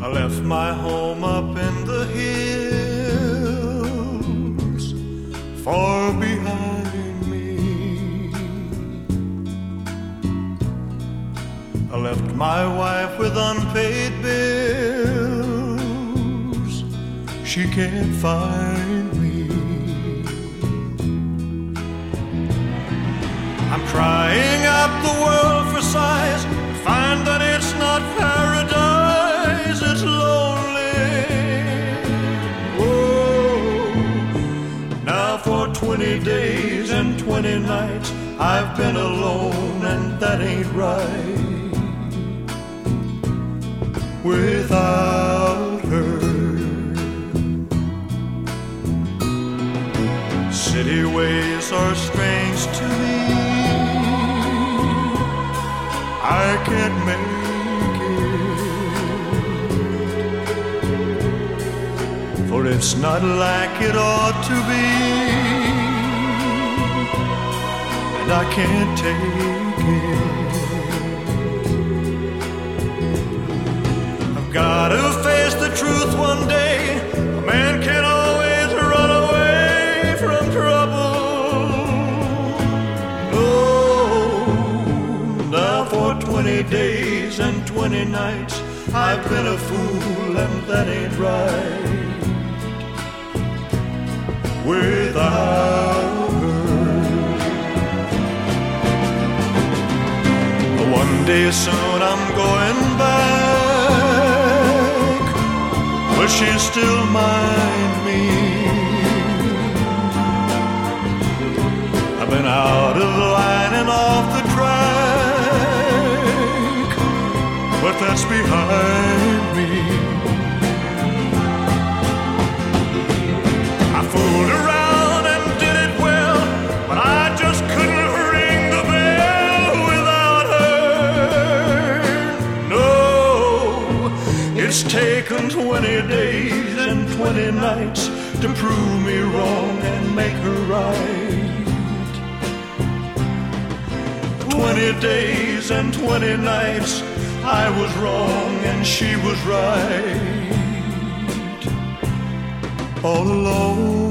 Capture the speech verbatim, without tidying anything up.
left my home up in the hills, far behind me. I left my wife with unpaid bills. She can't find me. I'm crying out the world for sighs, find that it's not paradise, it's lonely. Whoa. Now for twenty days and twenty nights I've been alone, and that ain't right. Without her, city ways are strange to me. I can't make it, for it's not like it ought to be, and I can't take it. I've got to face the truth one day. A man can't always run away from trouble. Twenty days and twenty nights I've been a fool, and that ain't right. Without her, one day soon I'm going back, but she still mind me. I've been out of line and off the track, but that's behind me. I fooled around and did it well, but I just couldn't ring the bell without her. No, it's taken twenty days and twenty nights to prove me wrong and make her right. Twenty days and twenty nights I was wrong and she was right, all alone.